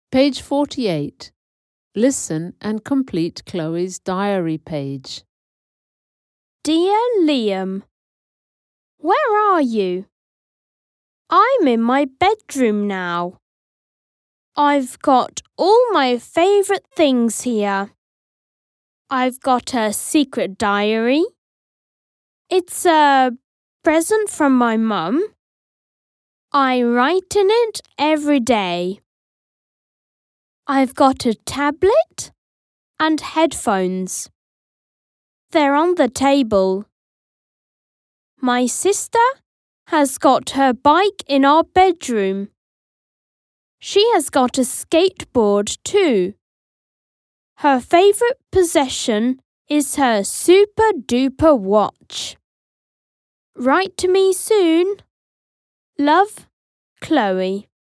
Page 48. Listen and complete Chloe's diary page. Dear Liam, where are you? I'm in my bedroom now. I've got all my favourite things here. I've got a secret diary. It's a present from my mum. I write in it every day. I've got a tablet and headphones. They're on the table. My sister has got her bike in our bedroom. She has got a skateboard too. Her favourite possession is her super duper watch. Write to me soon. Love, Chloe.